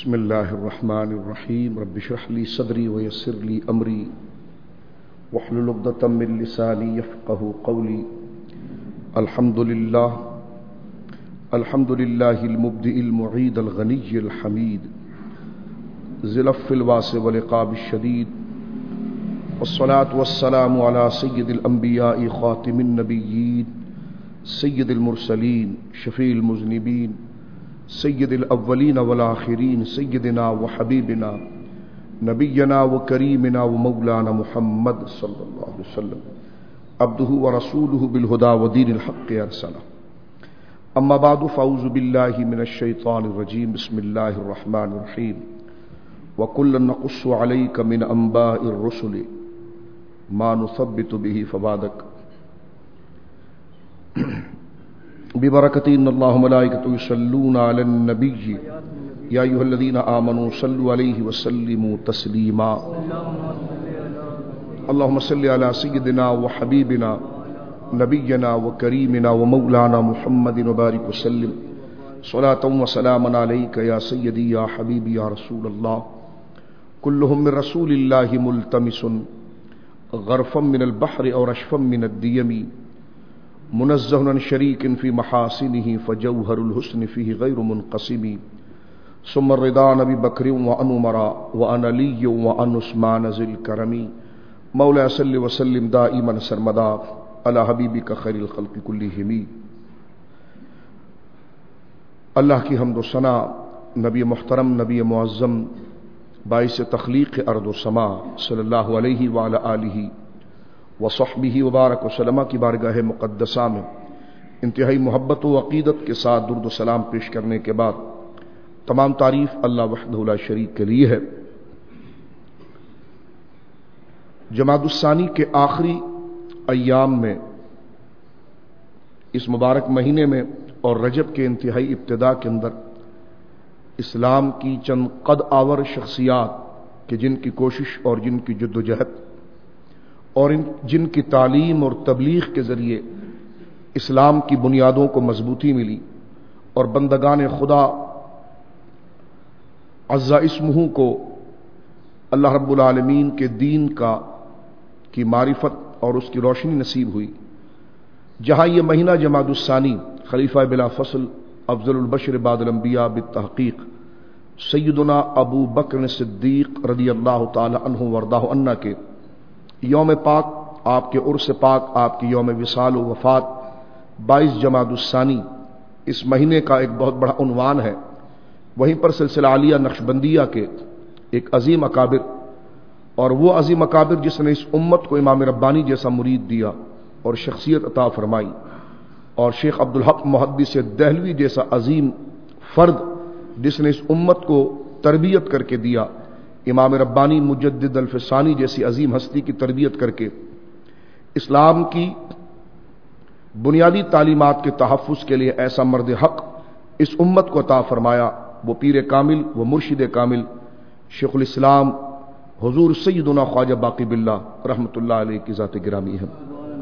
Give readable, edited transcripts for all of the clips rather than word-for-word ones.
بسم اللہ الرحمن الرحیم رب اشرح لی صدری ویسر لی امری واحلل عقدۃ من لسانی یفقہوا قولی الحمد للہ المبدئ المعید الغنی الحمید ذی العفو الواسع والعقاب الشدید والصلاة والسلام علی سید الانبیاء خاتم النبیین سید المرسلین شفیع المذنبین سید الاولین والآخرین سیدنا و حبیبنا نبینا و کریمنا و مولانا محمد صلی اللہ علیہ وسلم عبدہ و رسولہ بالہدی و دین الحق ارسلہ اما بعد فاعوذ باللہ من الشیطان الرجیم بسم اللہ الرحمن الرحیم وکلا نقص علیک من انباء الرسل ما نثبت به فؤادک ببرکت ان اللہ ملائکۃ یصلون علی النبی یا ایھا الذین آمنوا صلوا علیہ وسلموا تسلیما اللهم صل علی سیدنا وحبیبنا نبینا وکریمنا ومولانا محمد وبارک وسلم صلاۃ وسلاما علیک یا سیدی یا حبیبی یا رسول اللہ کلہم من رسول اللہ ملتمس غرفا من البحر اور اشفا من الدیم منزہ عن شریک فی محاسنہ فجوہر الحسن فیہ غیر منقسم ثم الرضا نبی بکر وعن عمر وعن علی وعن عثمان ذی الکرم مولا صلی وسلم دائما سرمدا علی حبیبک خیر الخلق کلہم۔ اللہ کی حمد و ثنا، نبی محترم، نبی معظم، باعث تخلیق ارض و سما صلی اللہ علیہ وعلی آلہ وصحبہ وبارک وسلم کی بارگاہ مقدسہ میں انتہائی محبت و عقیدت کے ساتھ درود و سلام پیش کرنے کے بعد تمام تعریف اللہ وحدہ لا شریک کے لیے ہے۔ جمادی الثانی کے آخری ایام میں اس مبارک مہینے میں اور رجب کے انتہائی ابتدا کے اندر اسلام کی چند قد آور شخصیات کہ جن کی کوشش اور جن کی جد و جہد اور جن کی تعلیم اور تبلیغ کے ذریعے اسلام کی بنیادوں کو مضبوطی ملی اور بندگان خدا عز اسمہ کو اللہ رب العالمین کے دین کی معرفت اور اس کی روشنی نصیب ہوئی، جہاں یہ مہینہ جمادی الثانی خلیفہ بلا فصل افضل البشر بعد الانبیاء بالتحقیق سیدنا ابو بکر صدیق رضی اللہ تعالی عنہ وردہ عنہ کے یوم پاک، آپ کے عرس پاک، آپ کی یوم وصال و وفات 22 جمادی الثانی اس مہینے کا ایک بہت بڑا عنوان ہے۔ وہیں پر سلسلہ عالیہ نقشبندیہ کے ایک عظیم اکابر، اور وہ عظیم اکابر جس نے اس امت کو امام ربانی جیسا مرید دیا اور شخصیت عطا فرمائی، اور شیخ عبدالحق محدث دہلوی جیسا عظیم فرد جس نے اس امت کو تربیت کر کے دیا، امام ربانی مجدد الفسانی جیسی عظیم ہستی کی تربیت کر کے اسلام کی بنیادی تعلیمات کے تحفظ کے لیے ایسا مرد حق اس امت کو عطا فرمایا، وہ پیر کامل، وہ مرشد کامل شیخ الاسلام حضور سیدنا خواجہ باقی باللہ رحمۃ اللہ علیہ کی ذات گرامی ہے۔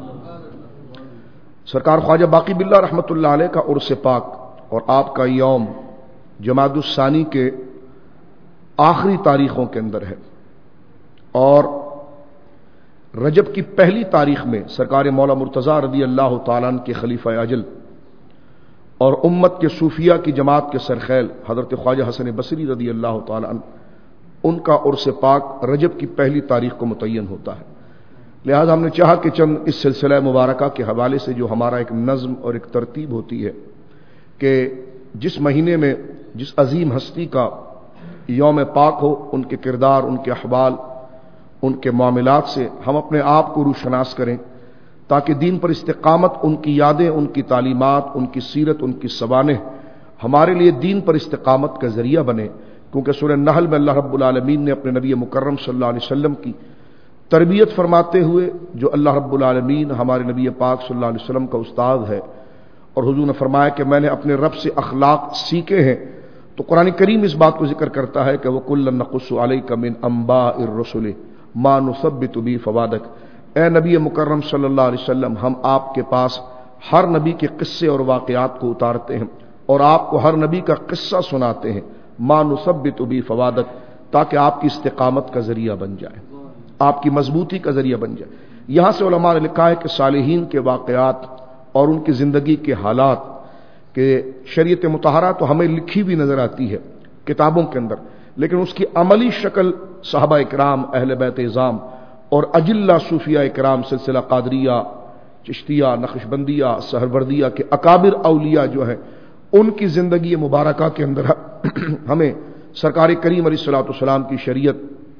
سرکار خواجہ باقی باللہ رحمۃ اللہ علیہ کا عرس پاک اور آپ کا یوم جمادی الثانی کے آخری تاریخوں کے اندر ہے، اور رجب کی پہلی تاریخ میں سرکار مولا مرتضیٰ رضی اللہ تعالیٰ عنہ کے خلیفہ اجل اور امت کے صوفیہ کی جماعت کے سرخیل حضرت خواجہ حسن بصری رضی اللہ تعالیٰ عنہ ان کا عرس پاک رجب کی پہلی تاریخ کو متعین ہوتا ہے۔ لہذا ہم نے چاہا کہ چند اس سلسلہ مبارکہ کے حوالے سے جو ہمارا ایک نظم اور ایک ترتیب ہوتی ہے کہ جس مہینے میں جس عظیم ہستی کا یوم پاک ہو، ان کے کردار، ان کے احوال، ان کے معاملات سے ہم اپنے آپ کو روشناس کریں، تاکہ دین پر استقامت، ان کی یادیں، ان کی تعلیمات، ان کی سیرت، ان کی سوانح ہمارے لیے دین پر استقامت کا ذریعہ بنے، کیونکہ سورہ نحل میں اللہ رب العالمین نے اپنے نبی مکرم صلی اللہ علیہ وسلم کی تربیت فرماتے ہوئے، جو اللہ رب العالمین ہمارے نبی پاک صلی اللہ علیہ وسلم کا استاد ہے، اور حضور نے فرمایا کہ میں نے اپنے رب سے اخلاق سیکھے ہیں، تو قرآن کریم اس بات کو ذکر کرتا ہے کہ وَكُلًّا نَقُصُّ عَلَيْكَ مِنْ أَنْبَاءِ الرُّسُلِ مَا نُثَبِّتُ بِهِ فُؤَادَكَ، اے نبی مکرم صلی اللہ علیہ وسلم، ہم آپ کے پاس ہر نبی کے قصے اور واقعات کو اتارتے ہیں اور آپ کو ہر نبی کا قصہ سناتے ہیں ما نثبت بی فوادک، تاکہ آپ کی استقامت کا ذریعہ بن جائے، آپ کی مضبوطی کا ذریعہ بن جائے۔ یہاں سے علماء نے لکھا ہے کہ صالحین کے واقعات اور ان کی زندگی کے حالات کہ شریعت مطہرہ تو ہمیں لکھی بھی نظر آتی ہے کتابوں کے اندر، لیکن اس کی عملی شکل صحابہ اکرام، اہل بیت اعظام اور اجلہ صوفیہ اکرام، سلسلہ قادریہ، چشتیہ، نقشبندیہ، سہروردیہ کے اکابر اولیاء جو ہیں، ان کی زندگی مبارکہ کے اندر ہمیں سرکار کریم علیہ الصلوۃ والسلام کی شریعت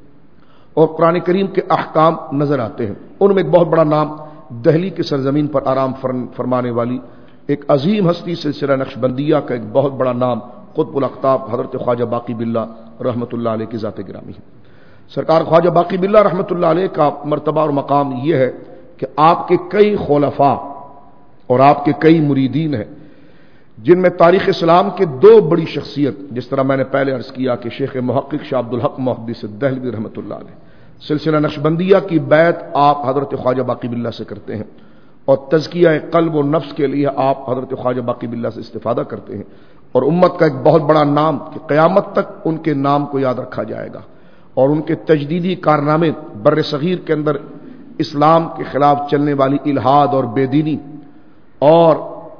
اور قرآن کریم کے احکام نظر آتے ہیں۔ ان میں ایک بہت بڑا نام دہلی کی سرزمین پر آرام فرمانے والی ایک عظیم ہستی سلسلہ نقشبندیہ کا ایک بہت بڑا نام قطب الاقطاب حضرت خواجہ باقی باللہ رحمۃ اللہ علیہ کی ذات گرامی ہے۔ سرکار خواجہ باقی باللہ رحمۃ اللہ علیہ کا مرتبہ اور مقام یہ ہے کہ آپ کے کئی خلفاء اور آپ کے کئی مریدین ہیں، جن میں تاریخ اسلام کے دو بڑی شخصیت، جس طرح میں نے پہلے عرض کیا کہ شیخ محقق شاہ عبدالحق محدث دہلوی رحمۃ اللہ علیہ، سلسلہ نقشبندیہ کی بیعت آپ حضرت خواجہ باقی باللہ سے کرتے ہیں، اور تزکیہ قلب و نفس کے لیے آپ حضرت خواجہ باقی باللہ سے استفادہ کرتے ہیں، اور امت کا ایک بہت بڑا نام کہ قیامت تک ان کے نام کو یاد رکھا جائے گا، اور ان کے تجدیدی کارنامے بر صغیر کے اندر اسلام کے خلاف چلنے والی الحاد اور بے دینی اور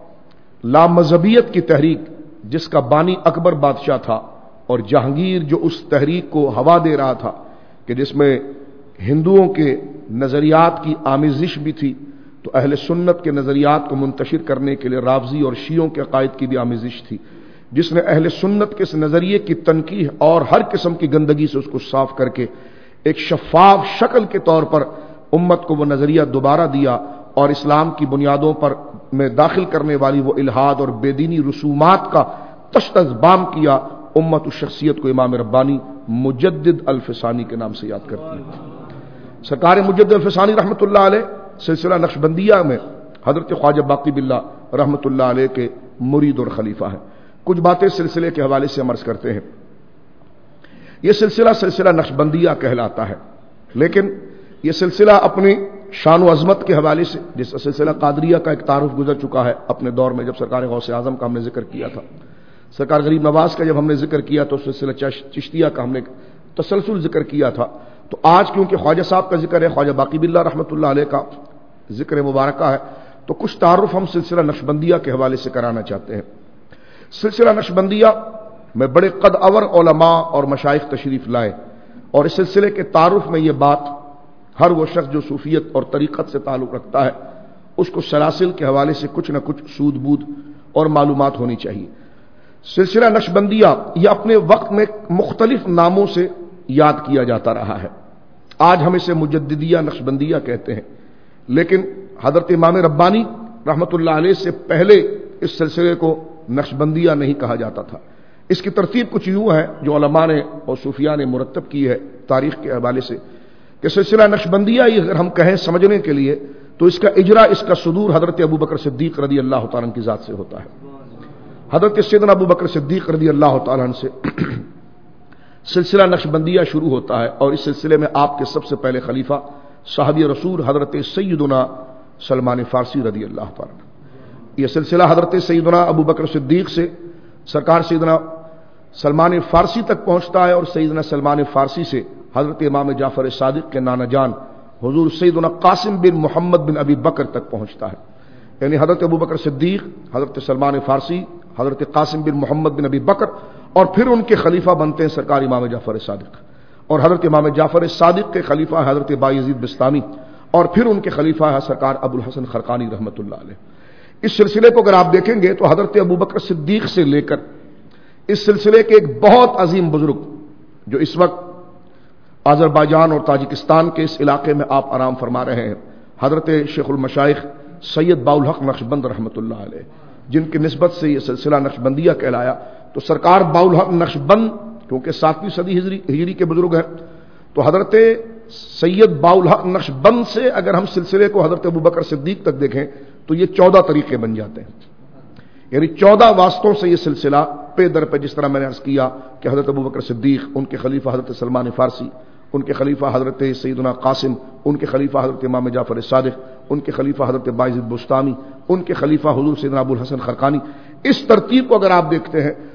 لامذہبیت کی تحریک، جس کا بانی اکبر بادشاہ تھا، اور جہانگیر جو اس تحریک کو ہوا دے رہا تھا، کہ جس میں ہندوؤں کے نظریات کی آمیزش بھی تھی، تو اہل سنت کے نظریات کو منتشر کرنے کے لیے رافضی اور شیعوں کے عقائد کی بھی آمیزش تھی، جس نے اہل سنت کے اس نظریے کی تنقیح اور ہر قسم کی گندگی سے اس کو صاف کر کے ایک شفاف شکل کے طور پر امت کو وہ نظریہ دوبارہ دیا، اور اسلام کی بنیادوں پر میں داخل کرنے والی وہ الحاد اور بے دینی رسومات کا تشت بام کیا۔ امت اس شخصیت کو امام ربانی مجدد الفسانی کے نام سے یاد کرتی ہے۔ سرکار مجدد الفسانی رحمۃ اللہ علیہ سلسلہ نقشبندیہ میں حضرت خواجہ باقی باللہ رحمۃ اللہ علیہ کے مرید اور خلیفہ ہیں۔ کچھ باتیں سلسلے کے حوالے سے ہم عرض کرتے ہیں۔ یہ سلسلہ نقشبندیہ کہلاتا ہے، لیکن یہ سلسلہ اپنی شان و عظمت کے حوالے سے، جس سلسلہ قادریہ کا ایک تعارف گزر چکا ہے اپنے دور میں، جب سرکار غوث اعظم کا ہم نے ذکر کیا تھا، سرکار غریب نواز کا جب ہم نے ذکر کیا تو سلسلہ چشتیہ کا ہم نے تسلسل ذکر کیا تھا، تو آج کیونکہ خواجہ صاحب کا ذکر ہے، خواجہ باقی باللہ رحمۃ اللہ علیہ کا ذکر مبارکہ ہے، تو کچھ تعارف ہم سلسلہ نقشبندیہ کے حوالے سے کرانا چاہتے ہیں۔ سلسلہ نقشبندیہ میں بڑے قد اور علماء اور مشائخ تشریف لائے، اور اس سلسلے کے تعارف میں یہ بات ہر وہ شخص جو صوفیت اور طریقت سے تعلق رکھتا ہے، اس کو سلاسل کے حوالے سے کچھ نہ کچھ سود بود اور معلومات ہونی چاہیے۔ سلسلہ نقشبندیہ یہ اپنے وقت میں مختلف ناموں سے یاد کیا جاتا رہا ہے۔ آج ہم اسے مجددیہ نقشبندیہ کہتے ہیں، لیکن حضرت امام ربانی رحمۃ اللہ علیہ سے پہلے اس سلسلے کو نقشبندیہ نہیں کہا جاتا تھا۔ اس کی ترتیب کچھ یوں ہے جو علماء نے اور صوفیاء نے مرتب کی ہے تاریخ کے حوالے سے، کہ سلسلہ نقشبندیہ اگر ہم کہیں سمجھنے کے لیے تو اس کا اجرا، اس کا صدور حضرت ابوبکر صدیق رضی اللہ تعالیٰ عنہ کی ذات سے ہوتا ہے۔ حضرت سیدنا ابوبکر صدیق رضی اللہ تعالیٰ عنہ سے سلسلہ نقشبندیہ شروع ہوتا ہے، اور اس سلسلے میں آپ کے سب سے پہلے خلیفہ صحابی رسول حضرت سیدنا سلمان فارسی رضی اللہ تعالیٰ عنہ۔ یہ سلسلہ حضرت سیدنا ابوبکر صدیق سے سرکار سیدنا سلمان فارسی تک پہنچتا ہے، اور سیدنا سلمان فارسی سے حضرت امام جعفر صادق کے نانا جان حضور سیدنا قاسم بن محمد بن ابی بکر تک پہنچتا ہے، یعنی حضرت ابوبکر صدیق، حضرت سلمان فارسی، حضرت قاسم بن محمد بن ابی بکر، اور پھر ان کے خلیفہ بنتے ہیں سرکار امام جعفر صادق، اور حضرت امام جعفر صادق کے خلیفہ ہے حضرت بایزید بستامی، اور پھر ان کے خلیفہ ہے سرکار ابو الحسن خرقانی رحمۃ اللہ علیہ۔ اس سلسلے کو اگر آپ دیکھیں گے تو حضرت ابوبکر صدیق سے لے کر اس سلسلے کے ایک بہت عظیم بزرگ جو اس وقت آذربائیجان اور تاجکستان کے اس علاقے میں آپ آرام فرما رہے ہیں، حضرت شیخ المشائخ سید باالحق نقشبند رحمۃ اللہ علیہ، جن کی نسبت سے یہ سلسلہ نقشبندیہ کہلایا۔ تو سرکار باالحق نقشبند کیونکہ 7ویں صدی ہجری کے بزرگ ہیں، تو حضرت سید باالحق نقشبند سے اگر ہم سلسلے کو حضرت ابوبکر صدیق تک دیکھیں تو یہ 14 طریقے بن جاتے ہیں، یعنی 14 واسطوں سے یہ سلسلہ پے در پہ، جس طرح میں نے عرض کیا کہ حضرت ابوبکر صدیق، ان کے خلیفہ حضرت سلمان فارسی، ان کے خلیفہ حضرت سیدنا قاسم، ان کے خلیفہ حضرت امام جعفر صادق، ان کے خلیفہ حضرت بایزید بستامی، ان کے خلیفہ حضور سیدنا ابو الحسن خرقانی۔ اس ترتیب کو اگر آپ دیکھتے ہیں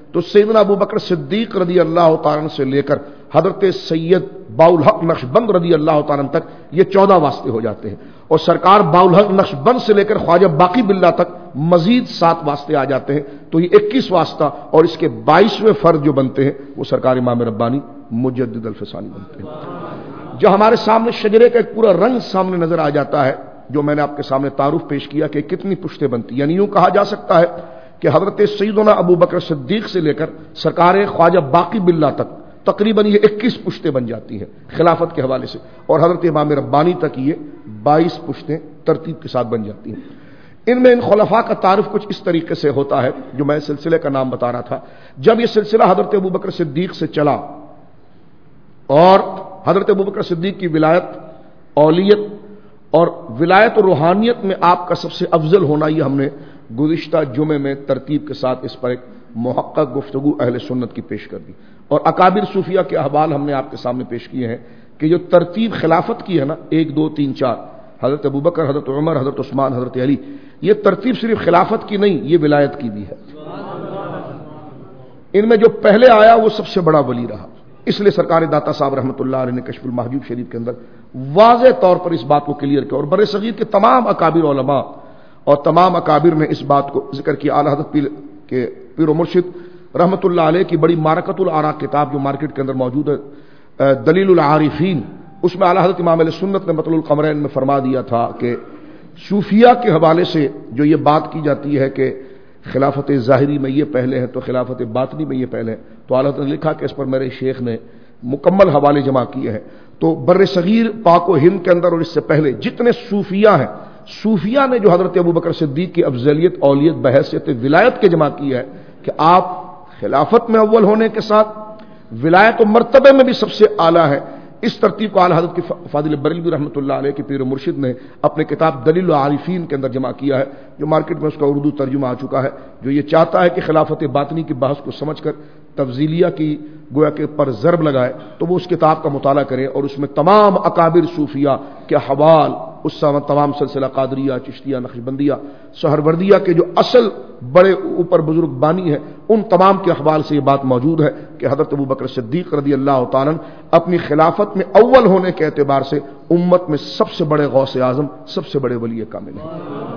تو سیدنا ابو بکر صدیق رضی اللہ تعالیٰ سے لے کر حضرت سید باالحق نقشبند رضی اللہ تعالیٰ تک یہ 14 واسطے ہو جاتے ہیں، اور سرکار باالحق نقشبند سے لے کر خواجہ باقی باللہ تک مزید 7 واسطے آ جاتے ہیں، تو یہ 21 واسطہ اور اس کے 22ویں فرد جو بنتے ہیں وہ سرکار امام ربانی مجدد الفسانی بنتے ہیں۔ جو ہمارے سامنے شجرے کا ایک پورا رنگ سامنے نظر آ جاتا ہے، جو میں نے آپ کے سامنے تعارف پیش کیا کہ کتنی پشتیں بنتی، یعنی یوں کہا جا سکتا ہے کہ حضرت سیدنا ابو بکر صدیق سے لے کر سرکار خواجہ باقی باللہ تک تقریباً یہ 21 پشتیں بن جاتی ہیں خلافت کے حوالے سے، اور حضرت امام ربانی تک یہ 22 پشتیں ترتیب کے ساتھ بن جاتی ہیں۔ ان میں ان خلفاء کا تعارف کچھ اس طریقے سے ہوتا ہے جو میں سلسلے کا نام بتا رہا تھا۔ جب یہ سلسلہ حضرت ابو بکر صدیق سے چلا اور حضرت ابو بکر صدیق کی ولایت، اولیت اور ولایت و روحانیت میں آپ کا سب سے افضل ہونا، یہ ہم نے گزشتہ جمعے میں ترتیب کے ساتھ اس پر ایک محقق گفتگو اہل سنت کی پیش کر دی، اور اکابر صوفیہ کے احوال ہم نے آپ کے سامنے پیش کیے ہیں کہ جو ترتیب خلافت کی ہے نا 1 2 3 4، حضرت ابوبکر، حضرت عمر، حضرت عثمان، حضرت علی، یہ ترتیب صرف خلافت کی نہیں، یہ ولایت کی بھی ہے۔ ان میں جو پہلے آیا وہ سب سے بڑا ولی رہا، اس لیے سرکار داتا صاحب رحمۃ اللہ علیہ نے کشف المحجوب شریف کے اندر واضح طور پر اس بات کو کلیئر کیا، اور بر صغیر کے تمام اکابر علماء اور تمام اکابر نے اس بات کو ذکر کیا۔ اعلیٰ حضرت کے پیر و مرشد رحمۃ اللہ علیہ کی بڑی معرکۃ الآراء کتاب جو مارکیٹ کے اندر موجود ہے، دلیل العارفین، اس میں اعلیٰ حضرت امام علیہ سنت نے مطلع القمرین میں فرما دیا تھا کہ صوفیہ کے حوالے سے جو یہ بات کی جاتی ہے کہ خلافت ظاہری میں یہ پہلے ہیں تو خلافت باطنی میں یہ پہلے ہیں، تو اعلیٰ حضرت نے لکھا کہ اس پر میرے شیخ نے مکمل حوالے جمع کیے ہیں۔ تو بر صغیر، پاک و ہند کے اندر اور اس سے پہلے جتنے صوفیہ ہیں، صوفیہ نے جو حضرت ابو بکر صدیق کی افضلیت، اولیت بحیثیت ولایت کے جمع کی ہے کہ آپ خلافت میں اول ہونے کے ساتھ ولایت و مرتبے میں بھی سب سے اعلیٰ ہے۔ اس ترتیب کو اعلیٰ حضرت کی فاضل بریلوی رحمۃ اللہ علیہ کے پیر و مرشد نے اپنے کتاب دلیل العارفین کے اندر جمع کیا ہے، جو مارکیٹ میں اس کا اردو ترجمہ آ چکا ہے، جو یہ چاہتا ہے کہ خلافت باطنی کی بحث کو سمجھ کر تفضیلیہ کی گویا کے پر ضرب لگائے تو وہ اس کتاب کا مطالعہ کرے، اور اس میں تمام اکابر صوفیہ کے حوال، اس تمام سلسلہ قادریہ، چشتیہ، نقشبندیہ، سہروردیہ کے جو اصل بڑے اوپر بزرگ بانی ہیں، ان تمام کے احوال سے یہ بات موجود ہے کہ حضرت ابو بکر صدیق رضی اللہ تعالیٰ اپنی خلافت میں اول ہونے کے اعتبار سے امت میں سب سے بڑے غوث اعظم، سب سے بڑے ولی کامل ہیں۔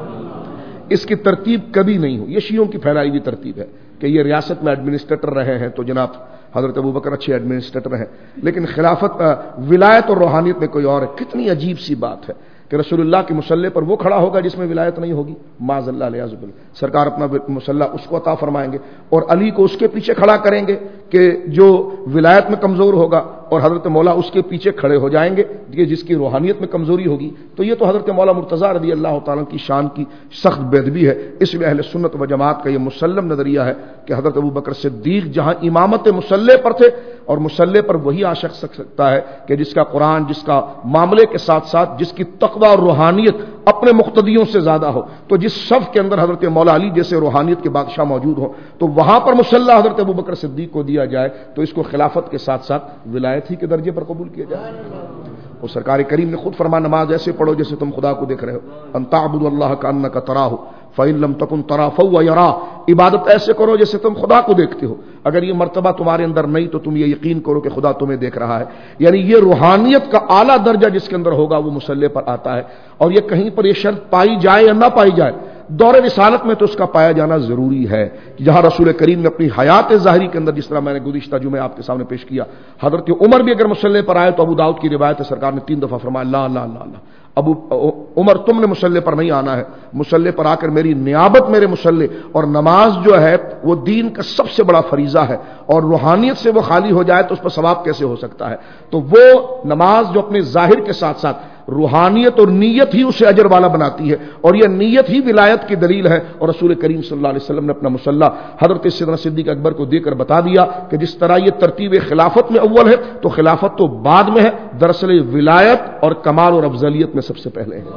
اس کی ترتیب کبھی نہیں ہو، یہ شیعوں کی پھیلائی ہوئی ترتیب ہے کہ یہ ریاست میں ایڈمنسٹریٹر رہے ہیں تو جناب حضرت ابو بکر اچھے ایڈمنسٹریٹر ہیں، لیکن خلافت، ولایت اور روحانیت میں کوئی اور ہے۔ کتنی عجیب سی بات ہے کہ رسول اللہ کے مصلی پر وہ کھڑا ہوگا جس میں ولایت نہیں ہوگی، معاذ اللہ علیہ وسلم، سرکار اپنا مصلی اس کو عطا فرمائیں گے، اور علی کو اس کے پیچھے کھڑا کریں گے کہ جو ولایت میں کمزور ہوگا، اور حضرت مولا اس کے پیچھے کھڑے ہو جائیں گے کہ جس کی روحانیت میں کمزوری ہوگی۔ تو یہ تو حضرت مولا مرتضیٰ رضی اللہ تعالیٰ کی شان کی سخت بے ادبی ہے۔ اس لیے اہل سنت و جماعت کا یہ مسلم نظریہ ہے کہ حضرت ابو بکر صدیق جہاں امامت مصلی پر تھے، اور مصلی پر وہی آ سکتا ہے کہ جس کا قرآن، جس کا معاملے کے ساتھ ساتھ جس کی تقوی اور روحانیت اپنے مقتدیوں سے زیادہ ہو، تو جس صف کے اندر حضرت مولا علی جیسے روحانیت کے بادشاہ موجود ہو، تو وہاں پر مصلی حضرت ابو بکر صدیق کو دیا جائے تو اس کو خلافت کے ساتھ ساتھ ولایت ہی کے درجے پر قبول کیا جائے۔ اور سرکار کریم نے خود فرمایا نماز ایسے پڑھو جیسے تم خدا کو دیکھ رہے ہو، ان تعبدوا اللہ کانک تراہ فإن لم تکن تراہ فهو یراہ، عبادت ایسے کرو جیسے تم خدا کو دیکھتے ہو، اگر یہ مرتبہ تمہارے اندر نہیں تو تم یہ یقین کرو کہ خدا تمہیں دیکھ رہا ہے۔ یعنی یہ روحانیت کا اعلیٰ درجہ جس کے اندر ہوگا وہ مصلی پر آتا ہے، اور یہ کہیں پر یہ شرط پائی جائے یا نہ پائی جائے، دور رسالت میں تو اس کا پایا جانا ضروری ہے۔ جہاں رسول کریم نے اپنی حیات ظاہری کے اندر، جس طرح میں نے گزشتہ جمعے آپ کے سامنے پیش کیا، حضرت عمر بھی اگر مصلی پر آئے تو ابو داؤد کی روایت ہے سرکار نے 3 دفعہ فرمایا لا لا لا لا، ابو عمر تم نے مصلی پر نہیں آنا ہے، مصلی پر آ کر میری نیابت میرے مصلی، اور نماز جو ہے وہ دین کا سب سے بڑا فریضہ ہے، اور روحانیت سے وہ خالی ہو جائے تو اس پر ثواب کیسے ہو سکتا ہے؟ تو وہ نماز جو اپنے ظاہر کے ساتھ ساتھ روحانیت اور نیت ہی اسے اجر والا بناتی ہے، اور یہ نیت ہی ولایت کی دلیل ہے۔ اور رسول کریم صلی اللہ علیہ وسلم نے اپنا مصلی حضرت سیدنا صدیق اکبر کو دے کر بتا دیا کہ جس طرح یہ ترتیب خلافت میں اول ہے تو خلافت تو بعد میں ہے، دراصل ولایت اور کمال اور افضلیت میں سب سے پہلے ہے۔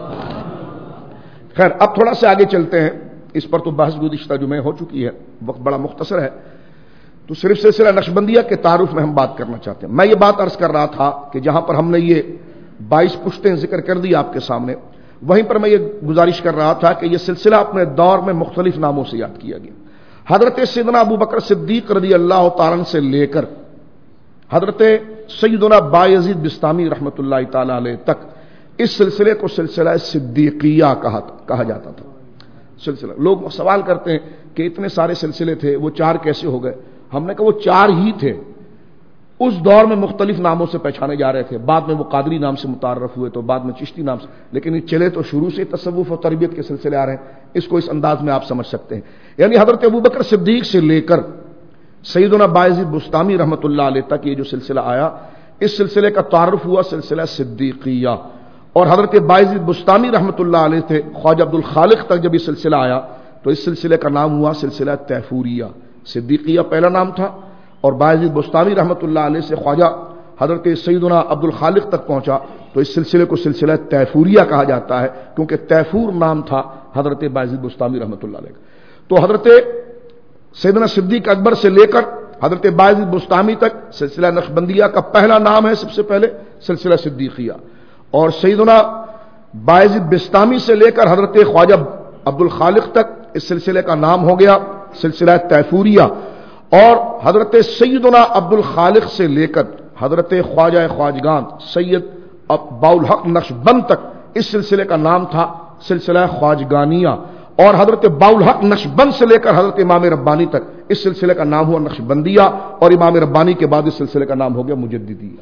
خیر، اب تھوڑا سے آگے چلتے ہیں، اس پر تو بحث گزشتہ جمعے ہو چکی ہے، وقت بڑا مختصر ہے، تو صرف سلسلہ نقشبندیہ کے تعارف میں ہم بات کرنا چاہتے ہیں۔ میں یہ بات عرض کر رہا تھا کہ جہاں پر ہم نے یہ 22 پشتیں ذکر کر دی آپ کے سامنے، وہیں پر میں یہ گزارش کر رہا تھا کہ یہ سلسلہ اپنے دور میں مختلف ناموں سے یاد کیا گیا۔ حضرت سیدنا ابو بکر صدیق رضی اللہ تعالیٰ سے لے کر حضرت سیدنا بایزید بستامی رحمۃ اللہ تعالی علیہ تک اس سلسلے کو سلسلہ صدیقیہ کہا جاتا تھا. سلسلہ لوگ سوال کرتے ہیں کہ اتنے سارے سلسلے تھے وہ 4 کیسے ہو گئے؟ ہم نے کہا وہ 4 ہی تھے. اس دور میں مختلف ناموں سے پہچانے جا رہے تھے، بعد میں وہ قادری نام سے متعارف ہوئے تو بعد میں چشتی نام سے، لیکن یہ چلے تو شروع سے تصوف و تربیت کے سلسلے آ رہے ہیں. اس کو اس انداز میں آپ سمجھ سکتے ہیں. یعنی حضرت ابوبکر صدیق سے لے کر سیدنا بایزید بستامی رحمۃ اللہ علیہ تک یہ جو سلسلہ آیا، اس سلسلے کا تعارف ہوا سلسلہ صدیقیہ. اور حضرت بایزید بستامی رحمۃ اللہ علیہ تھے خواجہ عبد الخالق تک جب یہ سلسلہ آیا تو اس سلسلے کا نام ہوا سلسلہ طیفوریہ. صدیقیہ پہلا نام تھا اور بایزید بستامی رحمۃ اللہ علیہ سے خواجہ حضرت سیدنا عبد الخالق تک پہنچا تو اس سلسلے کو سلسلہ طیفوریہ کہا جاتا ہے، کیونکہ طیفور نام تھا حضرت بایزید بستامی رحمۃ اللہ علیہ. تو حضرت سیدنا صدیق اکبر سے لے کر حضرت بایزید بستامی تک سلسلہ نقشبندیہ کا پہلا نام ہے سب سے پہلے سلسلہ صدیقیہ. اور سیدنا بایزید بستامی سے لے کر حضرت خواجہ عبد الخالق تک اس سلسلے کا نام ہو گیا سلسلہ طیفوریہ. اور حضرت سیدنا عبد الخالق سے لے کر حضرت خواجہ خواجگان سید باالحق نقشبند تک اس سلسلے کا نام تھا سلسلہ خواجگانیہ. اور حضرت باالحق نقشبند سے لے کر حضرت امام ربانی تک اس سلسلے کا نام ہوا نقشبندیہ. اور امام ربانی کے بعد اس سلسلے کا نام ہو گیا مجددیہ.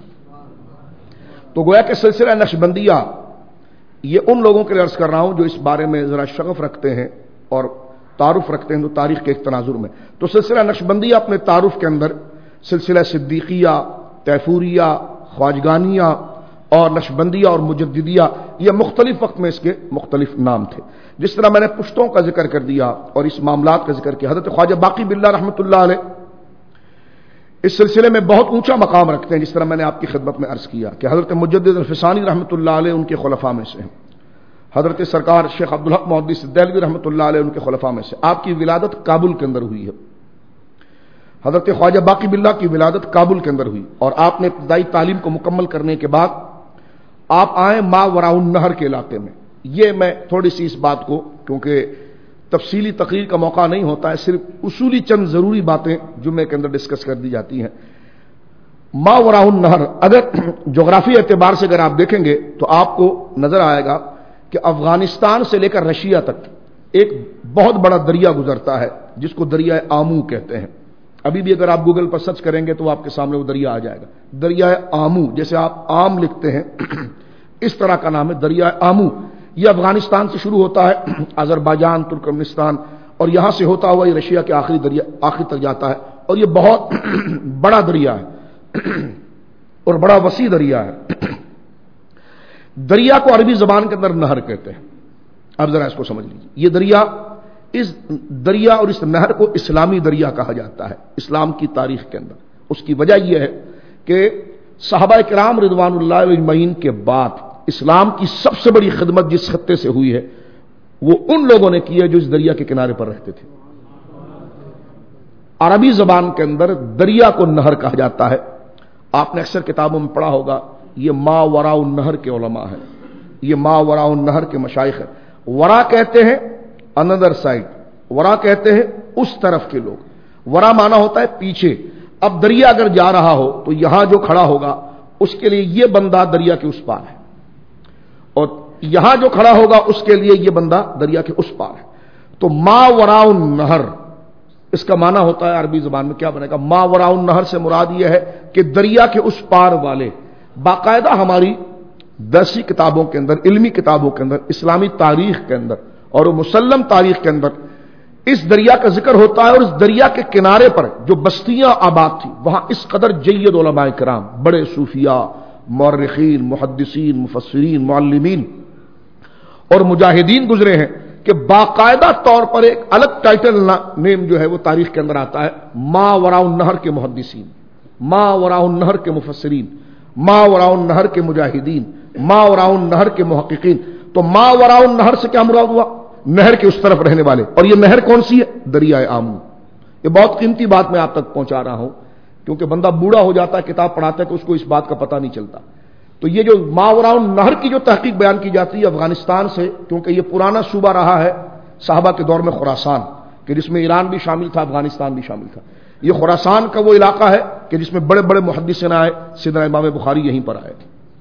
تو گویا کہ سلسلہ نقشبندیہ یہ ان لوگوں کے لیے عرض کر رہا ہوں جو اس بارے میں ذرا شغف رکھتے ہیں اور تعارف رکھتے ہیں تو تاریخ کے ایک تناظر میں. تو سلسلہ نقشبندیہ اپنے تعارف کے اندر سلسلہ صدیقیہ، طیفوریہ، خواجگانیہ اور نقشبندیہ اور مجددیہ یہ مختلف وقت میں اس کے مختلف نام تھے. جس طرح میں نے پشتوں کا ذکر کر دیا اور اس معاملات کا ذکر کیا، حضرت خواجہ باقی باللہ رحمۃ اللہ علیہ اس سلسلے میں بہت اونچا مقام رکھتے ہیں. جس طرح میں نے آپ کی خدمت میں عرض کیا کہ حضرت مجدد الفسانی رحمۃ اللہ علیہ ان کے خلفاء میں سے ہیں. حضرت سرکار شیخ عبدالحق محدث دہلوی رحمۃ اللہ علیہ ان کے خلفاء میں سے. آپ کی ولادت کابل کے اندر ہوئی ہے. حضرت خواجہ باقی باللہ کی ولادت کابل کے اندر ہوئی اور آپ نے ابتدائی تعلیم کو مکمل کرنے کے بعد آپ آئے ماوراء النہر کے علاقے میں. یہ میں تھوڑی سی اس بات کو، کیونکہ تفصیلی تقریر کا موقع نہیں ہوتا ہے، صرف اصولی چند ضروری باتیں جمعے کے اندر ڈسکس کر دی جاتی ہیں. ماوراء النہر اگر جغرافی اعتبار سے اگر آپ دیکھیں گے تو آپ کو نظر آئے گا کہ افغانستان سے لے کر رشیا تک ایک بہت بڑا دریا گزرتا ہے جس کو دریائے آمو کہتے ہیں. ابھی بھی اگر آپ گوگل پر سرچ کریں گے تو آپ کے سامنے وہ دریا آ جائے گا. دریائے آمو، جیسے آپ آم لکھتے ہیں اس طرح کا نام ہے دریائے آمو. یہ افغانستان سے شروع ہوتا ہے، آذربائیجان، ترکمنستان اور یہاں سے ہوتا ہوا یہ رشیا کے آخری تک جاتا ہے. اور یہ بہت بڑا دریا ہے اور بڑا وسیع دریا ہے. دریا کو عربی زبان کے اندر نہر کہتے ہیں. اب ذرا اس کو سمجھ لیجیے. یہ دریا، اس دریا اور اس نہر کو اسلامی دریا کہا جاتا ہے اسلام کی تاریخ کے اندر. اس کی وجہ یہ ہے کہ صحابہ کرام رضوان اللہ علیہ اجمعین کے بعد اسلام کی سب سے بڑی خدمت جس خطے سے ہوئی ہے وہ ان لوگوں نے کی ہے جو اس دریا کے کنارے پر رہتے تھے. عربی زبان کے اندر دریا کو نہر کہا جاتا ہے. آپ نے اکثر کتابوں میں پڑھا ہوگا یہ ماوراء النہر کے علماء ہیں، یہ ماوراء النہر کے مشائخ ہیں. ورا کہتے ہیں اندر سائڈ، ورا کہتے ہیں اس طرف کے لوگ. ورا مانا ہوتا ہے پیچھے. اب دریا اگر جا رہا ہو تو یہاں جو کھڑا ہوگا اس کے لیے یہ بندہ دریا کے اس پار ہے اور یہاں جو کھڑا ہوگا اس کے لیے یہ بندہ دریا کے اس پار ہے. تو ماوراء النہر اس کا معنی ہوتا ہے عربی زبان میں کیا بنے گا؟ ماوراء النہر سے مراد یہ ہے کہ دریا کے اس پار والے. باقاعدہ ہماری درسی کتابوں کے اندر، علمی کتابوں کے اندر، اسلامی تاریخ کے اندر اور مسلم تاریخ کے اندر اس دریا کا ذکر ہوتا ہے. اور اس دریا کے کنارے پر جو بستیاں آباد تھیں وہاں اس قدر جید علماء کرام، بڑے صوفیاء، مورخین، محدثین، مفسرین، معلمین اور مجاہدین گزرے ہیں کہ باقاعدہ طور پر ایک الگ ٹائٹل نیم جو ہے وہ تاریخ کے اندر آتا ہے ماوراء النہر کے محدثین، ماوراء النہر کے مفسرین، ماوراء النہر کے مجاہدین، ماوراء النہر کے محققین. تو ماوراء النہر سے کیا مراد ہوا؟ نہر کے اس طرف رہنے والے. اور یہ نہر کون سی ہے؟ دریائے آمو. یہ بہت قیمتی بات میں آپ تک پہنچا رہا ہوں کیونکہ بندہ بوڑھا ہو جاتا ہے کتاب پڑھاتا ہے کہ اس کو اس بات کا پتہ نہیں چلتا. تو یہ جو ماوراء النہر کی جو تحقیق بیان کی جاتی ہے افغانستان سے، کیونکہ یہ پرانا صوبہ رہا ہے صحابہ کے دور میں خراسان، کہ جس میں ایران بھی شامل تھا، افغانستان بھی شامل تھا. یہ خراسان کا وہ علاقہ ہے کہ جس میں بڑے بڑے محدثین آئے. سیدنا امام بخاری یہیں پر آئے،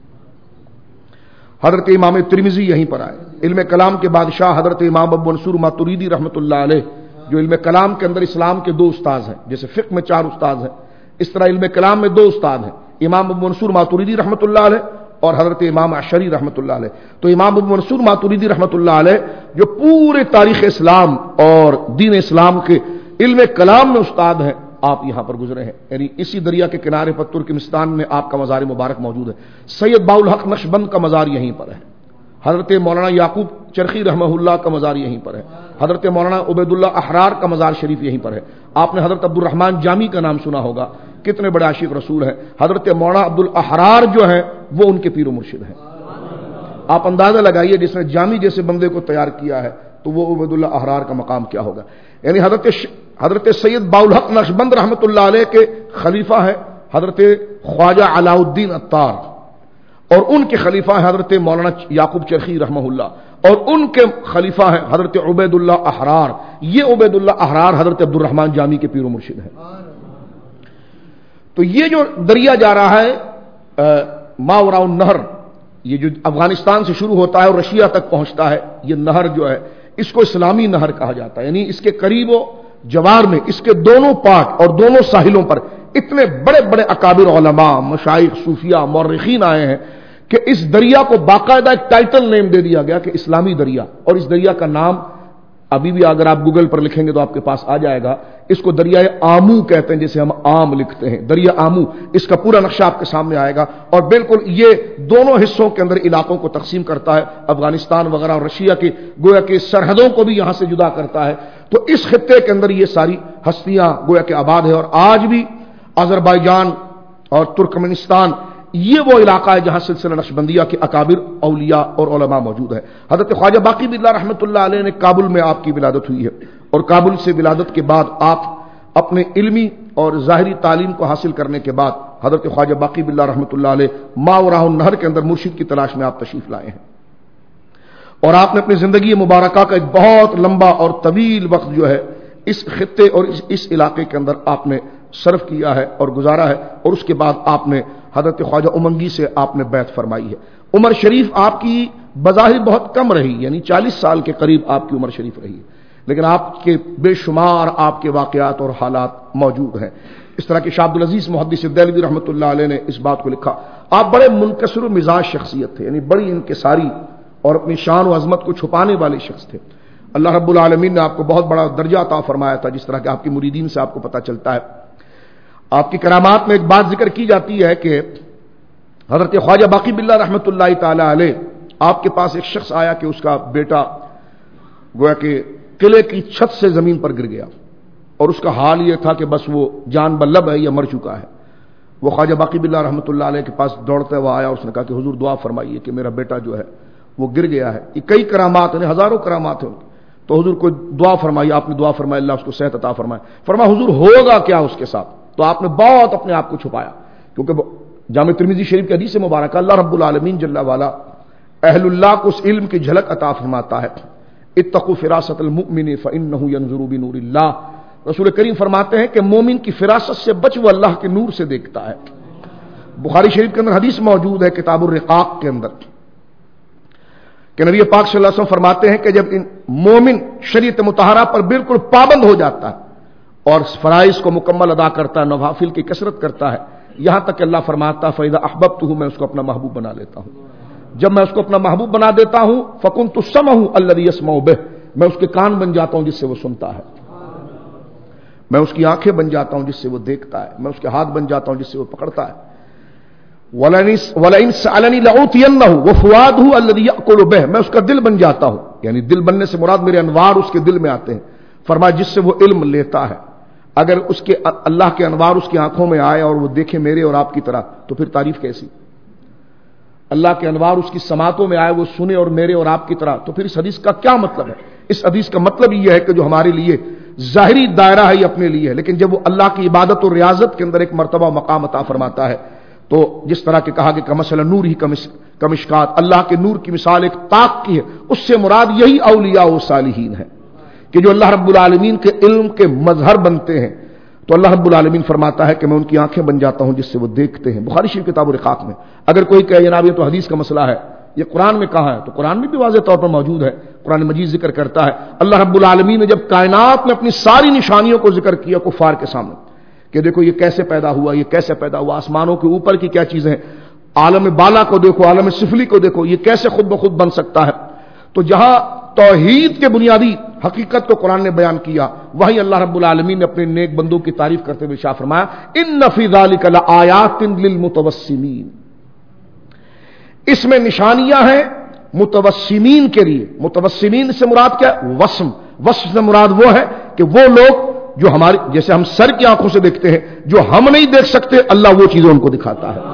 حضرت امام ترمذی یہیں پر آئے. علم کلام کے بادشاہ حضرت امام ابو منصور ماتوریدی رحمۃ اللہ علیہ، جو علم کلام کے اندر اسلام کے دو استاذ ہیں، جیسے فقہ میں 4 استاذ ہیں، اس طرح علم کلام میں 2 استاد ہیں، امام ابو منصور ماتوریدی رحمۃ اللہ علیہ اور حضرت امام اشعری رحمۃ اللہ علیہ. تو امام ابو منصور ماتوریدی رحمۃ اللہ علیہ جو پورے تاریخ اسلام اور دین اسلام کے علم کلام میں استاد ہیں، آپ یہاں پر گزرے ہیں. یعنی اسی دریا کے کنارے پر ترکمستان میں آپ کا مزار مبارک موجود ہے. سید باالحق نقشبند کا مزار یہیں پر ہے. حضرت مولانا یعقوب چرخی رحمہ اللہ کا مزار یہیں پر ہے. حضرت مولانا عبید اللہ احرار کا مزار شریف یہیں پر ہے. آپ نے حضرت عبد الرحمن جامی کا نام سنا ہوگا، کتنے بڑے عاشق رسول ہیں. حضرت مولانا عبد الاحرار جو ہیں وہ ان کے پیر و مرشد ہیں. آپ اندازہ لگائیے جس نے جامی جیسے بندے کو تیار کیا ہے تو وہ عبید اللہ احرار کا مقام کیا ہوگا. یعنی حضرت سید باالحق نقشبند رحمۃ اللہ علیہ کے خلیفہ ہیں حضرت خواجہ علاء الدین عطار، اور ان کے خلیفہ ہیں حضرت مولانا یعقوب چرخی رحمہ اللہ، اور ان کے خلیفہ ہیں حضرت عبید اللہ احرار. یہ عبید اللہ احرار حضرت عبد الرحمن جامی کے پیر و مرشد ہیں. تو یہ جو دریا جا رہا ہے ماوراء النہر، یہ جو افغانستان سے شروع ہوتا ہے اور رشیا تک پہنچتا ہے، یہ نہر جو ہے اس کو اسلامی نہر کہا جاتا ہے. یعنی اس کے قریب و جوار میں اس کے دونوں پاٹ اور دونوں ساحلوں پر اتنے بڑے بڑے اکابر علماء، مشائخ، صوفیاء، مورخین آئے ہیں کہ اس دریا کو باقاعدہ ایک ٹائٹل نیم دے دیا گیا کہ اسلامی دریا. اور اس دریا کا نام ابھی بھی اگر آپ گوگل پر لکھیں گے تو آپ کے پاس آ جائے گا. اس کو دریائے آمو کہتے ہیں، جسے ہم عام لکھتے ہیں، دریا آمو. اس کا پورا نقشہ آپ کے سامنے آئے گا، اور بالکل یہ دونوں حصوں کے اندر علاقوں کو تقسیم کرتا ہے، افغانستان وغیرہ اور رشیا کی گویا کہ سرحدوں کو بھی یہاں سے جدا کرتا ہے. تو اس خطے کے اندر یہ ساری ہستیاں گویا کہ آباد ہے. اور آج بھی آذربائیجان اور ترکمنستان یہ وہ علاقہ ہے جہاں سلسلہ نقشبندیہ کے اکابر اولیاء اور علماء موجود ہے. حضرت خواجہ باقی باللہ رحمۃ اللہ علیہ نے کابل میں آپ کی ولادت ہوئی ہے، اور کابل سے ولادت کے بعد آپ اپنے علمی اور ظاہری تعلیم کو حاصل کرنے کے بعد حضرت خواجہ باقی باللہ رحمۃ اللہ علیہ ماوراء النہر کے اندر مرشد کی تلاش میں آپ تشریف لائے ہیں. اور آپ نے اپنی زندگی مبارکہ کا ایک بہت لمبا اور طویل وقت جو ہے اس خطے اور اس علاقے کے اندر آپ نے صرف کیا ہے اور گزارا ہے. اور اس کے بعد آپ نے حضرت خواجہ امنگی سے آپ نے بیعت فرمائی ہے. عمر شریف آپ کی بظاہر بہت کم رہی، یعنی 40 سال کے قریب آپ کی عمر شریف رہی ہے، لیکن آپ کے بے شمار آپ کے واقعات اور حالات موجود ہیں. اس طرح کہ شاہ عبدالعزیز محدث دہلوی رحمۃ اللہ علیہ نے اس بات کو لکھا، آپ بڑے منکسر مزاج شخصیت تھے، یعنی بڑی انکساری اور اپنی شان و عظمت کو چھپانے والے شخص تھے. اللہ رب العالمین نے آپ کو بہت بڑا درجہ عطا فرمایا تھا، جس طرح کہ آپ کی مریدین سے آپ کو پتہ چلتا ہے. آپ کی کرامات میں ایک بات ذکر کی جاتی ہے کہ حضرت خواجہ باقی باللہ رحمۃ اللہ تعالی علیہ آپ کے پاس ایک شخص آیا کہ اس کا بیٹا گویا کہ قلعے کی چھت سے زمین پر گر گیا، اور اس کا حال یہ تھا کہ بس وہ جان بلب ہے یا مر چکا ہے. وہ خواجہ باقی باللہ رحمۃ اللہ علیہ کے پاس دوڑتے ہوا آیا، اس نے کہا کہ حضور دعا فرمائیے کہ میرا بیٹا جو ہے وہ گر گیا ہے. یہ کئی کرامات ہیں، ہزاروں کرامات ہیں، تو حضور کو دعا فرمائیے. آپ نے دعا فرمائی اللہ اس کو صحت عطا فرمائے. فرمایا حضور ہوگا کیا اس کے ساتھ؟ تو آپ نے بہت اپنے آپ کو چھپایا، کیونکہ جامع ترمذی شریف کی حدیث مبارکہ اللہ رب العالمین جل والا اہل اللہ کو اس علم کی جھلک عطا فرماتا ہے. اتقوا فراست المؤمن فانه ينظر بنور اللہ. رسول کریم فرماتے ہیں کہ مومن کی فراست سے بچ وہ اللہ کے نور سے دیکھتا ہے. بخاری شریف کے اندر حدیث موجود ہے کتاب الرقاق کے اندر کہ نبی پاک صلی اللہ علیہ وسلم فرماتے ہیں کہ جب مومن شریعت مطہرہ پر بالکل پابند ہو جاتا ہے اور فرائض کو مکمل ادا کرتا ہے، نوافل کی کثرت کرتا ہے، یہاں تک کہ اللہ فرماتا ہے فَإِذَا أَحْبَبْتُهُ، میں اس کو اپنا محبوب بنا لیتا ہوں. جب میں اس کو اپنا محبوب بنا دیتا ہوں فَكُنْتُ سَمْعَهُ الَّذِي يَسْمَعُ بِهِ، میں اس کے کان بن جاتا ہوں جس سے وہ سنتا ہے، میں اس کی آنکھیں بن جاتا ہوں جس سے وہ دیکھتا ہے، میں اس کے ہاتھ بن جاتا ہوں جس سے وہ پکڑتا ہے. وَلَئِنْ سَأَلَنِي لَأُعْطِيَنَّهُ وَفُؤَادُهُ الَّذِي يَأْكُلُ بِهِ، میں اس کا دل بن جاتا ہوں. یعنی دل بننے سے مراد میرے انوار اس کے دل میں آتے ہیں. فرمایا جس سے وہ علم لیتا ہے، اگر اس کے اللہ کے انوار اس کی آنکھوں میں آئے اور وہ دیکھے میرے اور آپ کی طرح تو پھر تعریف کیسی؟ اللہ کے انوار اس کی سماعتوں میں آئے وہ سنے اور میرے اور آپ کی طرح تو پھر اس حدیث کا کیا مطلب ہے؟ اس حدیث کا مطلب یہ ہے کہ جو ہمارے لیے ظاہری دائرہ ہے یہ اپنے لیے ہے، لیکن جب وہ اللہ کی عبادت اور ریاضت کے اندر ایک مرتبہ مقام عطا فرماتا ہے تو جس طرح کہ کہا کہ کمثل نور ہی کمشکات، اللہ کے نور کی مثال ایک طاق کی ہے، اس سے مراد یہی اولیاء و صالحین ہے. کہ جو اللہ رب العالمین کے علم کے مظہر بنتے ہیں تو اللہ رب العالمین فرماتا ہے کہ میں ان کی آنکھیں بن جاتا ہوں جس سے وہ دیکھتے ہیں. بخاری شریف کتاب الرقاق میں. اگر کوئی کہے جناب یہ تو حدیث کا مسئلہ ہے، یہ قرآن میں کہاں ہے؟ تو قرآن میں بھی واضح طور پر موجود ہے. قرآن مجید ذکر کرتا ہے اللہ رب العالمین نے جب کائنات میں اپنی ساری نشانیوں کو ذکر کیا کفار کے سامنے کہ دیکھو یہ کیسے پیدا ہوا، یہ کیسے پیدا ہوا، آسمانوں کے اوپر کی کیا چیزیں ہیں، عالم بالا کو دیکھو، عالم سفلی کو دیکھو، یہ کیسے خود بخود بن سکتا ہے. تو جہاں توحید کے بنیادی حقیقت کو قرآن نے بیان کیا، وہیں اللہ رب العالمین نے اپنے نیک بندوں کی تعریف کرتے ہوئے ارشاد فرمایا ان فی ذلک لآیات للمتوسمین، اس میں نشانیاں ہیں متوسمین کے لیے. متوسمین سے مراد کیا ہے؟ وسم. وسم سے مراد وہ ہے کہ وہ لوگ جو ہماری جیسے ہم سر کی آنکھوں سے دیکھتے ہیں، جو ہم نہیں دیکھ سکتے اللہ وہ چیزیں ان کو دکھاتا ہے.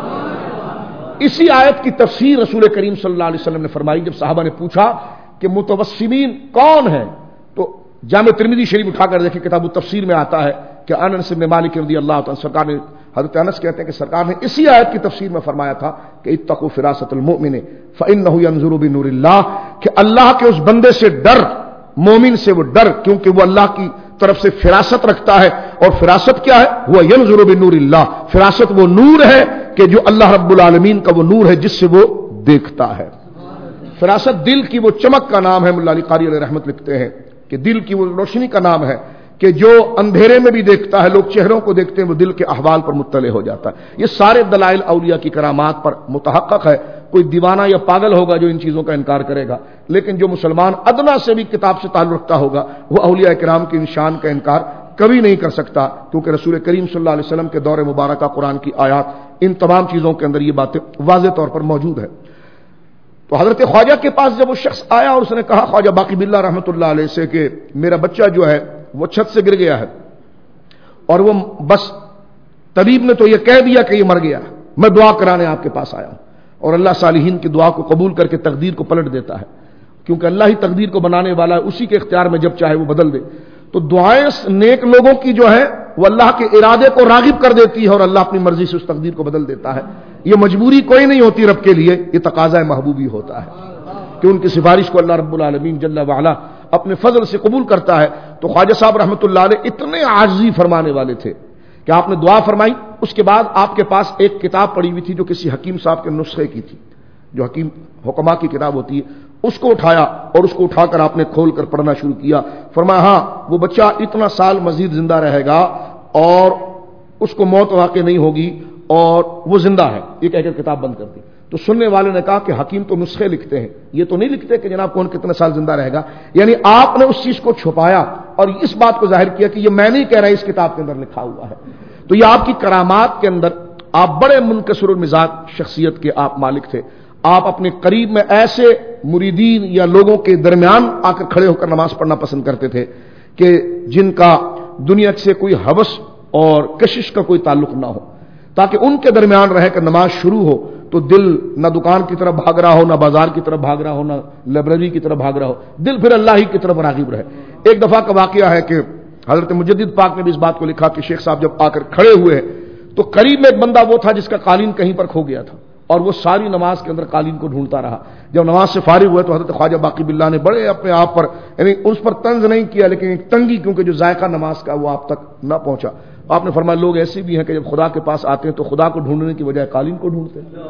اسی آیت کی تفسیر رسول کریم صلی اللہ علیہ وسلم نے فرمائی. جب صحابہ نے پوچھا کہ متوسمین کون ہیں تو جامع ترمذی شریف اٹھا کر دیکھیں، کتاب التفسیر میں آتا ہے کہ انس بن مالک رضی اللہ تعالی سرکار نے، حضرت انس کہتے ہیں کہ سرکار نے اسی آیت کی تفسیر میں فرمایا تھا کہ اتقوا فراست المؤمن فانه ينظر بنور اللہ، کہ اللہ کے اس بندے سے ڈر، مومن سے وہ ڈر، کیونکہ وہ اللہ کی طرف سے فراست رکھتا ہے. اور فراست کیا ہے؟ وہ ينظر بنور اللہ، فراست وہ نور ہے کہ جو اللہ رب العالمین کا وہ نور ہے جس سے وہ دیکھتا ہے. فراست دل کی وہ چمک کا نام ہے. مولا علی قاری علیہ رحمت لکھتے ہیں کہ دل کی وہ روشنی کا نام ہے کہ جو اندھیرے میں بھی دیکھتا ہے، لوگ چہروں کو دیکھتے ہیں، وہ دل کے احوال پر مطلع ہو جاتا ہے. یہ سارے دلائل اولیاء کی کرامات پر متحقق ہے. کوئی دیوانہ یا پاگل ہوگا جو ان چیزوں کا انکار کرے گا، لیکن جو مسلمان ادنا سے بھی کتاب سے تعلق رکھتا ہوگا وہ اولیاء کرام کی نشان کا انکار کبھی نہیں کر سکتا، کیونکہ رسول کریم صلی اللہ علیہ وسلم کے دور مبارکہ قرآن کی آیات ان تمام چیزوں کے اندر یہ باتیں واضح طور پر موجود ہے. تو حضرت خواجہ کے پاس جب وہ شخص آیا اور اس نے کہا خواجہ باقی باللہ رحمۃ اللہ علیہ سے کہ میرا بچہ جو ہے وہ چھت سے گر گیا ہے اور وہ بس طبیب نے تو یہ کہہ دیا کہ یہ مر گیا، میں دعا کرانے آپ کے پاس آیا ہوں. اور اللہ صالحین کی دعا کو قبول کر کے تقدیر کو پلٹ دیتا ہے، کیونکہ اللہ ہی تقدیر کو بنانے والا ہے، اسی کے اختیار میں جب چاہے وہ بدل دے. تو دعائیں نیک لوگوں کی جو ہے وہ اللہ کے ارادے کو راغب کر دیتی ہے اور اللہ اپنی مرضی سے اس تقدیر کو بدل دیتا ہے. یہ مجبوری کوئی نہیں ہوتی رب کے لیے، یہ تقاضا محبوبی ہوتا ہے کہ ان کی سفارش کو اللہ رب العالمین جل وعلا اپنے فضل سے قبول کرتا ہے. تو خواجہ صاحب رحمۃ اللہ علیہ اتنے عاجزی فرمانے والے تھے کہ آپ نے دعا فرمائی. اس کے بعد آپ کے پاس ایک کتاب پڑی ہوئی تھی جو کسی حکیم صاحب کے نسخے کی تھی، جو حکیم حکما کی کتاب ہوتی ہے، اس کو اٹھایا اور اس کو اٹھا کر آپ نے کھول کر پڑھنا شروع کیا. فرمایا ہاں وہ بچہ اتنا سال مزید زندہ رہے گا اور اس کو موت واقع نہیں ہوگی اور وہ زندہ ہے. یہ کہہ کر کتاب بند کر دی. تو سننے والے نے کہا کہ حکیم تو نسخے لکھتے ہیں، یہ تو نہیں لکھتے کہ جناب کون کتنے سال زندہ رہے گا. یعنی آپ نے اس چیز کو چھپایا اور اس بات کو ظاہر کیا کہ یہ میں نہیں کہہ رہا، اس کتاب کے اندر لکھا ہوا ہے. تو یہ آپ کی کرامات کے اندر آپ بڑے منکسر المزاج شخصیت کے آپ مالک تھے. آپ اپنے قریب میں ایسے مریدین یا لوگوں کے درمیان آ کر کھڑے ہو کر نماز پڑھنا پسند کرتے تھے کہ جن کا دنیا سے کوئی ہوس اور کشش کا کوئی تعلق نہ ہو، تاکہ ان کے درمیان رہ کر نماز شروع ہو تو دل نہ دکان کی طرف بھاگ رہا ہو، نہ بازار کی طرف بھاگ رہا ہو، نہ لائبریری کی طرف بھاگ رہا ہو، دل پھر اللہ ہی کی طرف راغب رہے. ایک دفعہ کا واقعہ ہے کہ حضرت مجدد پاک نے بھی اس بات کو لکھا کہ شیخ صاحب جب آ کر کھڑے ہوئے تو قریب میں ایک بندہ وہ تھا جس کا قالین کہیں پر کھو گیا تھا اور وہ ساری نماز کے اندر قالین کو ڈھونڈتا رہا. جب نماز سے فارغ ہوئے تو حضرت خواجہ باقی باللہ نے بڑے اپنے آپ پر، یعنی اس پر طنز نہیں کیا لیکن ایک تنگی، کیونکہ جو ذائقہ نماز کا وہ آپ تک نہ پہنچا. آپ نے فرمایا لوگ ایسے بھی ہیں کہ جب خدا کے پاس آتے ہیں تو خدا کو ڈھونڈنے کی بجائے قالین کو ڈھونڈتے ہیں،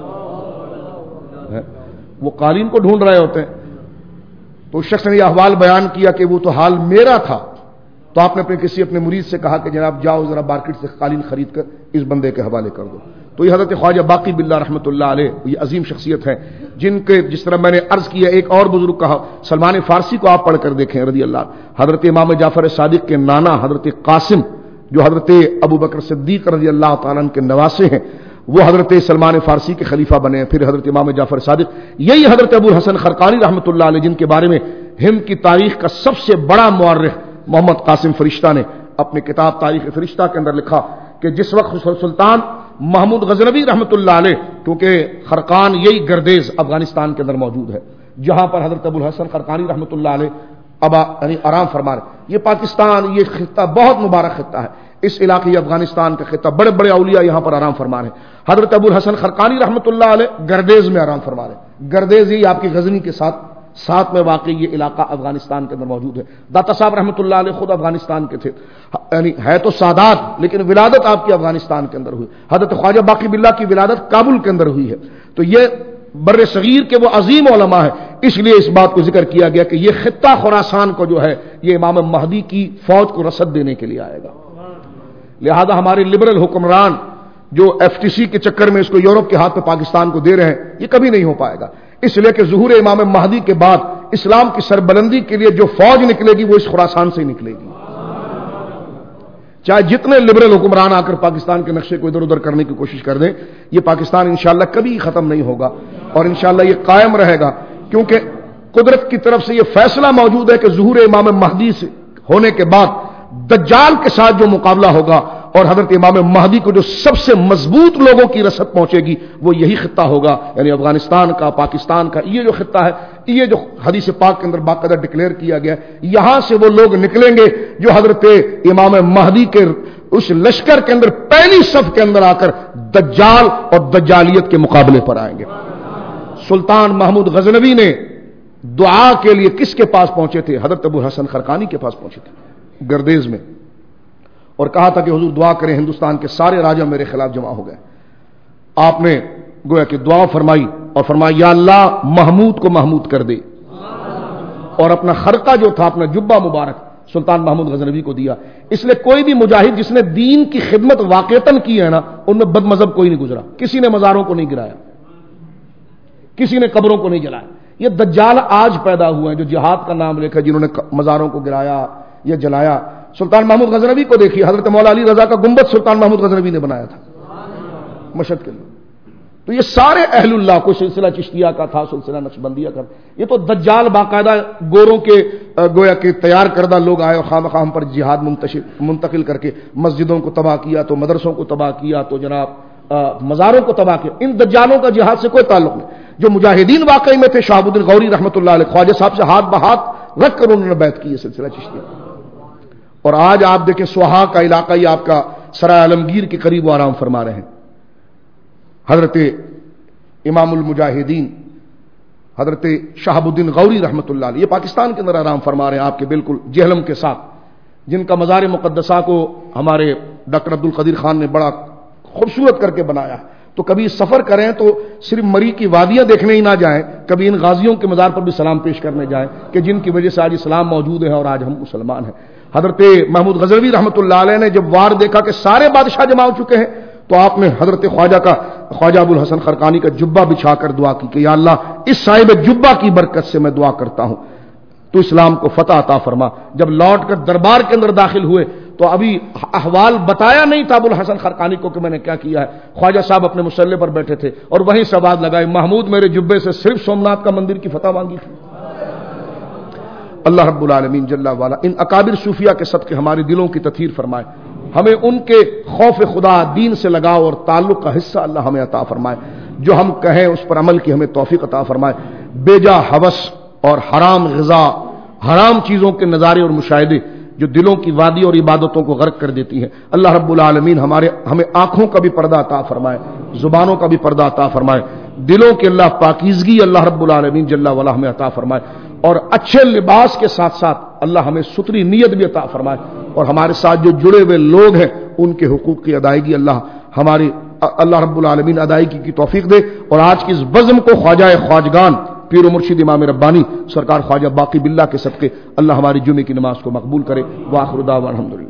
وہ قالین کو ڈھونڈ رہے ہوتے ہیں. تو اس شخص نے یہ احوال بیان کیا کہ وہ تو حال میرا تھا. تو آپ نے اپنے مرید سے کہا کہ جناب جاؤ ذرا مارکیٹ سے قالین خرید کر اس بندے کے حوالے کر دو. تو یہ حضرت خواجہ باقی باللہ رحمۃ اللہ علیہ یہ عظیم شخصیت ہے جن کے جس طرح میں نے عرض کیا ایک اور بزرگ کہا سلمان فارسی کو آپ پڑھ کر دیکھیں رضی اللہ. حضرت امام جعفر صادق کے نانا حضرت قاسم جو حضرت ابو بکر صدیق رضی اللہ تعالیٰ عنہ کے نواسے ہیں، وہ حضرت سلمان فارسی کے خلیفہ بنے. پھر حضرت امام جعفر صادق، یہی حضرت ابو الحسن خرقانی رحمۃ اللہ علیہ جن کے بارے میں ہند کی تاریخ کا سب سے بڑا مورخ محمد قاسم فرشتہ نے اپنی کتاب تاریخ فرشتہ کے اندر لکھا کہ جس وقت سلطان محمود غزنوی رحمۃ اللہ علیہ، کیونکہ خرقان یہی گردیز افغانستان کے اندر موجود ہے جہاں پر حضرت ابو الحسن خرقانی رحمۃ اللہ علیہ یعنی آرام فرما رہے. یہ پاکستان یہ خطہ بہت مبارک خطہ ہے، اس علاقے افغانستان کا خطہ، بڑے بڑے اولیاء یہاں پر آرام فرما رہے ہیں. حضرت ابو الحسن خرقانی رحمۃ اللہ علیہ گردیز میں آرام فرما رہے. گردیز ہی آپ کی غزنی کے ساتھ ساتھ میں واقع یہ علاقہ افغانستان کے اندر موجود ہے. داتا صاحب رحمۃ اللہ علیہ خود افغانستان کے تھے, یعنی ہے تو سادات لیکن ولادت آپ کی افغانستان کے اندر ہوئی. حضرت خواجہ باقی باللہ کی ولادت کابل کے اندر ہوئی ہے. تو یہ بر صغیر کے وہ عظیم علماء ہیں, اس لیے اس بات کو ذکر کیا گیا کہ یہ خطہ خراسان کو جو ہے یہ امام مہدی کی فوج کو رصد دینے کے لیے آئے گا. لہذا ہمارے لبرل حکمران جو FTC کے چکر میں اس کو یورپ کے ہاتھ میں پاکستان کو دے رہے ہیں, یہ کبھی نہیں ہو پائے گا, اس لیے کہ ظہور امام مہدی کے بعد اسلام کی سربلندی کے لیے جو فوج نکلے گی وہ اس خراسان سے ہی نکلے گی. چاہے جتنے لبرل حکمران آ کر پاکستان کے نقشے کو ادھر ادھر کرنے کی کوشش کر دیں, یہ پاکستان انشاءاللہ کبھی ختم نہیں ہوگا اور انشاءاللہ یہ قائم رہے گا, کیونکہ قدرت کی طرف سے یہ فیصلہ موجود ہے کہ ظہور امام مہدی سے ہونے کے بعد دجال کے ساتھ جو مقابلہ ہوگا اور حضرت امام مہدی کو جو سب سے مضبوط لوگوں کی رسد پہنچے گی وہ یہی خطہ ہوگا, یعنی افغانستان کا, پاکستان کا. یہ جو خطہ ہے, یہ جو حدیث پاک کے اندر باقاعدہ ڈکلیئر کیا گیا, یہاں سے وہ لوگ نکلیں گے جو حضرت امام مہدی کے اس لشکر کے اندر پہلی صف کے اندر آ کر دجال اور دجالیت کے مقابلے پر آئیں گے. سلطان محمود غزنوی نے دعا کے لیے کس کے پاس پہنچے تھے؟ حضرت ابو الحسن خرقانی کے پاس پہنچے تھے گردیز میں, اور کہا تھا کہ حضور دعا کریں, ہندوستان کے سارے راجا میرے خلاف جمع ہو گئے. آپ نے گویا کہ دعا فرمائی اور فرمایا یا اللہ محمود کو محمود کر دے, اور اپنا خرقہ جو تھا, اپنا جبہ مبارک سلطان محمود غزنوی کو دیا. اس لیے کوئی بھی مجاہد جس نے دین کی خدمت واقعتاً کی ہے نا, ان میں بد مذہب کوئی نہیں گزرا. کسی نے مزاروں کو نہیں گرایا, کسی نے قبروں کو نہیں جلایا. یہ دجال آج پیدا ہوئے ہیں جو جہاد کا نام لے کر جنہوں نے مزاروں کو گرایا یا جلایا. سلطان محمود غزنوی کو دیکھیے, حضرت مولا علی رضا کا گنبد سلطان محمود غزنوی نے بنایا تھا مشہد کے لیے. تو یہ سارے اہل اللہ, کوئی سلسلہ چشتیہ کا تھا, سلسلہ نقشبندیہ کا. یہ تو دجال باقاعدہ گوروں کے گویا کہ تیار کردہ لوگ آئے اور خواہ ہم پر جہاد منتقل کر کے مسجدوں کو تباہ کیا, تو مدرسوں کو تباہ کیا, تو جناب مزاروں کو تباہ کیا. ان دجالوں کا جہاد سے کوئی تعلق نہیں. جو مجاہدین واقعی میں تھے, شہاب الدین غوری رحمۃ اللہ علیہ, خواجہ صاحب سے ہاتھ بہاتھ رکھ کر انہوں نے بیعت کی ہے سلسلہ چشتیہ. اور آج آپ دیکھیں سوہا کا علاقہ یہ آپ کا سرائے عالمگیر کے قریب و آرام فرما رہے ہیں. حضرت امام المجاہدین حضرت شہاب الدین غوری رحمۃ اللہ علیہ یہ پاکستان کے اندر آرام فرما رہے ہیں آپ کے بالکل جہلم کے ساتھ, جن کا مزار مقدسہ کو ہمارے ڈاکٹر عبد القدیر خان نے بڑا خوبصورت کر کے بنایا ہے. تو کبھی سفر کریں تو صرف مری کی وادیاں دیکھنے ہی نہ جائیں, کبھی ان غازیوں کے مزار پر بھی سلام پیش کرنے جائیں کہ جن کی وجہ سے آج اسلام موجود ہے اور آج ہم مسلمان ہیں. حضرت محمود غزنوی رحمۃ اللہ علیہ نے جب وار دیکھا کہ سارے بادشاہ جمع ہو چکے ہیں, تو آپ نے حضرت خواجہ ابو الحسن خرقانی کا جبہ بچھا کر دعا کی کہ یا اللہ اس صاحب جبہ کی برکت سے میں دعا کرتا ہوں تو اسلام کو فتح عطا فرما. جب لوٹ کر دربار کے اندر داخل ہوئے تو ابھی احوال بتایا نہیں تھا ابو الحسن خرقانی کو کہ میں نے کیا کیا ہے. خواجہ صاحب اپنے مسلح پر بیٹھے تھے اور وہیں سے آواز لگائی, محمود میرے جبے سے صرف سومناتھ کا مندر کی فتح مانگی تھی. اللہ رب العالمین جل والا ان اکابر صوفیہ کے صدقے ہمارے دلوں کی تطہیر فرمائے, ہمیں ان کے خوف خدا, دین سے لگاؤ اور تعلق کا حصہ اللہ ہمیں عطا فرمائے. جو ہم کہیں اس پر عمل کی ہمیں توفیق عطا فرمائے. بیجا ہوس اور حرام غذا, حرام چیزوں کے نظارے اور مشاہدے جو دلوں کی وادی اور عبادتوں کو غرق کر دیتی ہیں, اللہ رب العالمین ہمیں آنکھوں کا بھی پردہ عطا فرمائے, زبانوں کا بھی پردہ عطا فرمائے, دلوں کے اللہ پاکیزگی اللہ رب العالمین جل وعلا ہمیں عطا فرمائے, اور اچھے لباس کے ساتھ ساتھ اللہ ہمیں ستری نیت بھی عطا فرمائے, اور ہمارے ساتھ جو جڑے ہوئے لوگ ہیں ان کے حقوق کی ادائیگی اللہ رب العالمین ادائیگی کی توفیق دے. اور آج کی اس بزم کو خواجہ خواجگان پیر و مرشد امام ربانی سرکار خواجہ باقی باللہ کے صدقے اللہ ہماری جمعے کی نماز کو مقبول کرے. وآخر دعوانا الحمدللہ.